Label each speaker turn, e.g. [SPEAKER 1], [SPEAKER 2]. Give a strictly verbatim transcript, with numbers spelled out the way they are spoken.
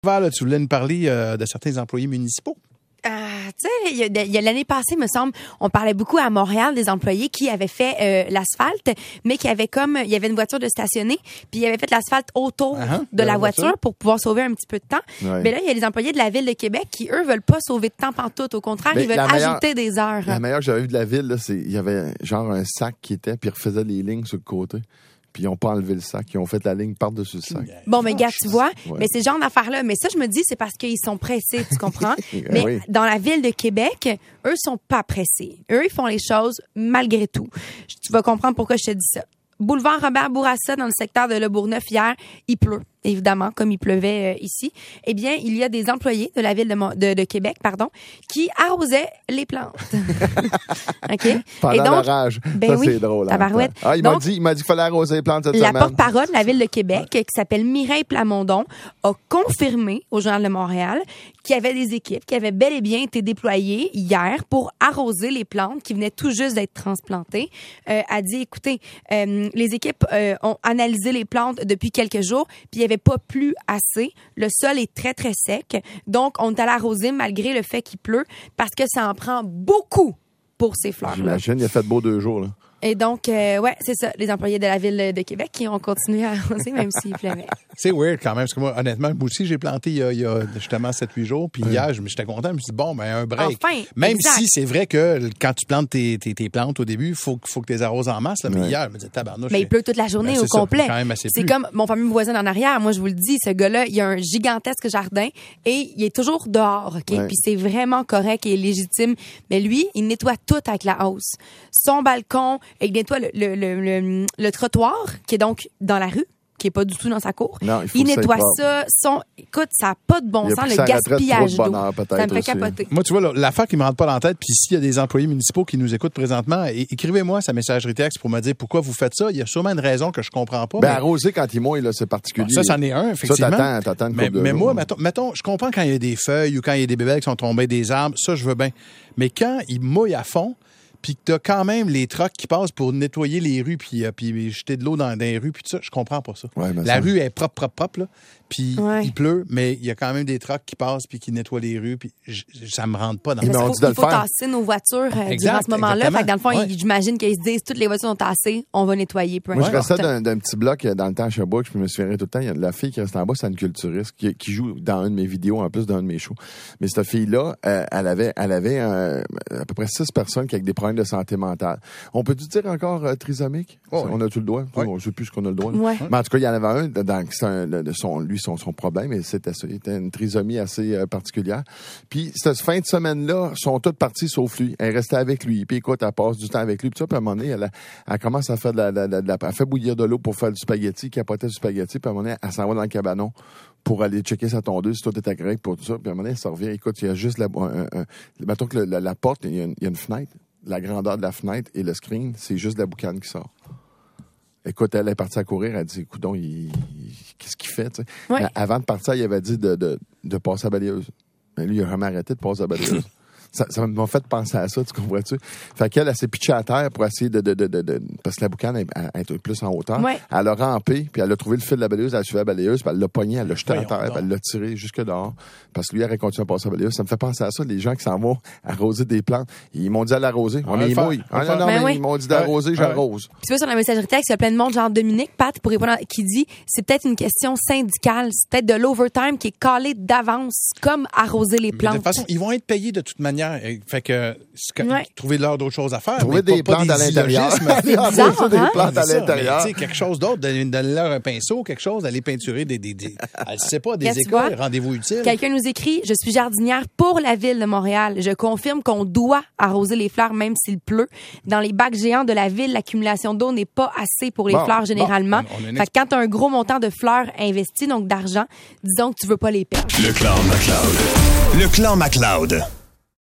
[SPEAKER 1] Là, tu voulais nous parler euh, de certains employés municipaux.
[SPEAKER 2] Euh, tu sais, il y a, il y a l'année passée, me semble, on parlait beaucoup à Montréal des employés qui avaient fait euh, l'asphalte, mais qui avaient comme, il y avait une voiture de stationner, puis ils avaient fait l'asphalte autour uh-huh, de, de la, la voiture, voiture pour pouvoir sauver un petit peu de temps. Ouais. Mais là, il y a les employés de la Ville de Québec qui, eux, veulent pas sauver de temps pantoute. Au contraire, mais ils veulent meilleure, ajouter des heures.
[SPEAKER 3] La meilleure que j'avais vue de la Ville, là, c'est il y avait genre un sac qui était, puis ils refaisaient les lignes sur le côté. Puis ils n'ont pas enlevé le sac. Ils ont fait la ligne par-dessus le sac.
[SPEAKER 2] Bon, mais gars, tu vois, ouais. mais c'est ce genre d'affaires-là. Mais ça, je me dis, c'est parce qu'ils sont pressés, tu comprends? Mais oui. Dans la Ville de Québec, eux sont pas pressés. Eux, ils font les choses malgré tout. Tu vas comprendre pourquoi je te dis ça. Boulevard Robert Bourassa, dans le secteur de Le Bourgneuf, hier, il pleut. Évidemment, comme il pleuvait euh, ici, eh bien, il y a des employés de la ville de, de, de Québec, pardon, qui arrosaient les plantes. OK?
[SPEAKER 3] Pendant
[SPEAKER 2] Et donc,
[SPEAKER 3] l'orage.
[SPEAKER 2] Ben
[SPEAKER 3] ça,
[SPEAKER 2] oui,
[SPEAKER 3] c'est drôle.
[SPEAKER 2] Tabarouette.
[SPEAKER 3] Ah, il,
[SPEAKER 2] donc,
[SPEAKER 3] m'a dit, il m'a dit qu'il fallait arroser les plantes cette
[SPEAKER 2] la
[SPEAKER 3] semaine.
[SPEAKER 2] La porte-parole de la ville de Québec, qui s'appelle Mireille Plamondon, a confirmé au Journal de Montréal qu'il y avait des équipes qui avaient bel et bien été déployées hier pour arroser les plantes qui venaient tout juste d'être transplantées. Euh, a dit, écoutez, euh, les équipes euh, ont analysé les plantes depuis quelques jours, puis il n'y avait pas plu assez. Le sol est très, très sec. Donc, on est allé arroser malgré le fait qu'il pleut parce que ça en prend beaucoup pour ces fleurs-là.
[SPEAKER 3] J'imagine, il a fait beau deux jours, là.
[SPEAKER 2] Et donc, euh, ouais, c'est ça, les employés de la Ville de Québec qui ont continué à arroser, même s'il pleuvait.
[SPEAKER 1] C'est weird quand même, parce que moi, honnêtement, moi aussi, j'ai planté il y a, il y a justement sept huit jours, puis hier, j'étais content, je me suis dit, bon, ben un break.
[SPEAKER 2] Enfin,
[SPEAKER 1] même
[SPEAKER 2] exact.
[SPEAKER 1] si c'est vrai que quand tu plantes tes, tes, tes plantes au début, il faut, faut que tu les arroses en masse, là, mais ouais. hier, je me disais, tabarnouche.
[SPEAKER 2] Mais il pleut toute la journée
[SPEAKER 1] ben,
[SPEAKER 2] au complet.
[SPEAKER 1] Ça, c'est,
[SPEAKER 2] c'est comme mon fameux voisin en arrière, moi, je vous le dis, ce gars-là, il a un gigantesque jardin et il est toujours dehors, OK? Ouais. Puis c'est vraiment correct et légitime. Mais lui, il nettoie tout avec la hausse. Son balcon, il nettoie le, le Le, le, le trottoir, qui est donc dans la rue, qui est pas du tout dans sa cour.
[SPEAKER 3] Non, il,
[SPEAKER 2] il nettoie ça. Son... Écoute, ça n'a pas de bon sens, le gaspillage d'eau. Bonheur, ça me fait aussi. Capoter.
[SPEAKER 1] Moi, tu vois, l'affaire qui me rentre pas dans la tête, puis s'il y a des employés municipaux qui nous écoutent présentement, écrivez-moi sa messagerie texte pour me dire pourquoi vous faites ça. Il y a sûrement une raison que je comprends pas.
[SPEAKER 3] Ben,
[SPEAKER 1] mais...
[SPEAKER 3] arroser quand il mouille, là, c'est particulier.
[SPEAKER 1] Bon, ça, c'en est un, effectivement.
[SPEAKER 3] Ça, t'attends, t'attends une
[SPEAKER 1] mais,
[SPEAKER 3] couple de
[SPEAKER 1] mais
[SPEAKER 3] jours,
[SPEAKER 1] moi,
[SPEAKER 3] hein.
[SPEAKER 1] mettons, mettons, je comprends quand il y a des feuilles ou quand il y a des bébés qui sont tombés des arbres, ça, je veux bien. Mais quand il mouille à fond, puis que t'as quand même les trucks qui passent pour nettoyer les rues puis, euh, puis jeter de l'eau dans, dans les rues puis tout ça, je comprends pas ça.
[SPEAKER 3] Ouais,
[SPEAKER 1] la
[SPEAKER 3] ça...
[SPEAKER 1] rue est propre, propre, propre, là, puis
[SPEAKER 2] ouais.
[SPEAKER 1] il pleut, mais il y a quand même des trucks qui passent puis qui nettoient les rues, puis j- ça me rentre pas dans
[SPEAKER 2] le
[SPEAKER 1] tête.
[SPEAKER 2] Il faut, il faut tasser nos voitures euh, durant ce moment-là. Fait que dans le fond, ouais. j'imagine qu'ils se disent toutes les voitures sont tassées, on va nettoyer. Peu
[SPEAKER 3] Moi, je restais d'un, d'un petit bloc dans le temps à Sherbrooke, je me souviens tout le temps, il y a la fille qui reste en bas, c'est une culturiste qui, qui joue dans une de mes vidéos, en plus d'un de mes shows. Mais cette fille-là, euh, elle avait, elle avait euh, à peu près six personnes qui avaient des problèmes de santé mentale. On peut-tu dire encore euh, trisomique? Oh, oui. On a-tu le droit? Oui. On ne sait plus ce qu'on a le droit.
[SPEAKER 2] Ouais.
[SPEAKER 3] Mais en tout cas, il y en avait un, dans, un, de son, lui, son, son problème, et c'était ça. Il était une trisomie assez euh, particulière. Puis, cette fin de semaine-là, sont toutes parties sauf lui. Elle restait avec lui. Puis, écoute, elle passe du temps avec lui. Puis, ça, puis à un moment donné, elle, elle commence à faire de la, de la, de la, elle fait bouillir de l'eau pour faire du spaghetti, capoter du spaghetti. Puis, à un moment donné, elle s'en va dans le cabanon pour aller checker sa tondeuse, si tout était correct pour tout ça. Puis, à un moment donné, elle se revient. Écoute, il y a juste la, un, un, mettons que la, la porte, il y, a une, il y a une fenêtre. La grandeur de la fenêtre et le screen, c'est juste de la boucane qui sort. Écoute, elle est partie à courir, elle dit, écoute, il, il, qu'est-ce qu'il fait, tu sais?
[SPEAKER 2] Ouais.
[SPEAKER 3] Avant de partir, il avait dit de, de, de passer à balayeuse. Mais lui, il a vraiment arrêté de passer à balayeuse. Ça, ça m'a fait penser à ça, tu comprends-tu? Fait qu'elle, elle s'est pitchée à terre pour essayer de... de, de, de, de parce que la boucane est, est plus en hauteur.
[SPEAKER 2] Ouais.
[SPEAKER 3] Elle a rampé, puis elle a trouvé le fil de la balayeuse, elle a suivi la balayeuse, puis elle l'a pogné, elle l'a jeté à terre, puis elle l'a tiré jusque dehors. Parce que lui, elle a continué à passer à la balayeuse. Ça me fait penser à ça, les gens qui s'en vont arroser des plantes. Ils m'ont dit à l'arroser. On est mouille. Ah, non, non,
[SPEAKER 2] ben
[SPEAKER 3] mais
[SPEAKER 2] oui.
[SPEAKER 3] ils m'ont dit d'arroser, ouais. J'arrose.
[SPEAKER 2] Puis tu vois, sur la messagerie texte, il y a plein de monde, genre Dominique, Pat, pour répondre, qui dit, c'est peut-être une question syndicale, c'est peut-être de l'overtime qui est calé d'avance, comme arroser les plantes.
[SPEAKER 1] Mais de toute façon, ils vont être payés de toute manière. Fait que,
[SPEAKER 2] ouais.
[SPEAKER 1] trouver l'heure d'autres choses à faire.
[SPEAKER 3] Trouver des
[SPEAKER 1] pas,
[SPEAKER 3] plantes
[SPEAKER 1] pas
[SPEAKER 3] à
[SPEAKER 1] des
[SPEAKER 3] l'intérieur.
[SPEAKER 2] C'est bizarre,
[SPEAKER 3] des
[SPEAKER 2] hein?
[SPEAKER 3] plantes à l'intérieur.
[SPEAKER 1] Tu sais, quelque chose d'autre, donner leur un pinceau, quelque chose, d'aller peinturer des, des, des elle sait pas, des écoles, rendez-vous utiles.
[SPEAKER 2] Quelqu'un nous écrit, je suis jardinière pour la ville de Montréal. Je confirme qu'on doit arroser les fleurs même s'il pleut. Dans les bacs géants de la ville, l'accumulation d'eau n'est pas assez pour les
[SPEAKER 3] bon,
[SPEAKER 2] fleurs généralement.
[SPEAKER 1] Bon,
[SPEAKER 2] fait que quand tu as un gros montant de fleurs investi, donc d'argent, disons que tu veux pas les perdre.
[SPEAKER 4] Le Clan McLeod. Le Clan McLeod.